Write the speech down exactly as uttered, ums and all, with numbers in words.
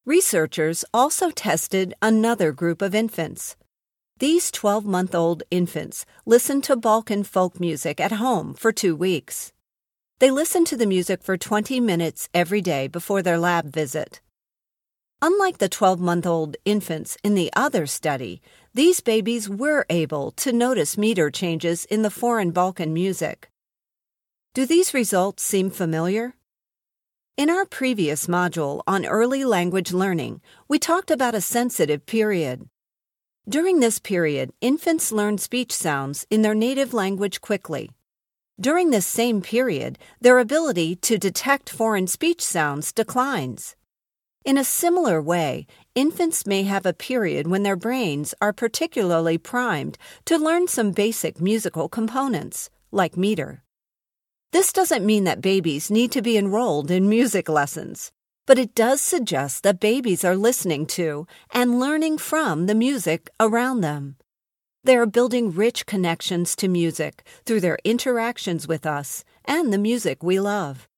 Researchers also tested another group of infants. These twelve-month-old infants listened to Balkan folk music at home for two weeks. They listened to the music for twenty minutes every day before their lab visit. Unlike the twelve-month-old infants in the other study, these babies were able to notice meter changes in the foreign Balkan music. Do these results seem familiar? In our previous module on early language learning, we talked about a sensitive period. During this period, infants learn speech sounds in their native language quickly. During this same period, their ability to detect foreign speech sounds declines. In a similar way, infants may have a period when their brains are particularly primed to learn some basic musical components, like meter. This doesn't mean that babies need to be enrolled in music lessons, but it does suggest that babies are listening to and learning from the music around them. They are building rich connections to music through their interactions with us and the music we love.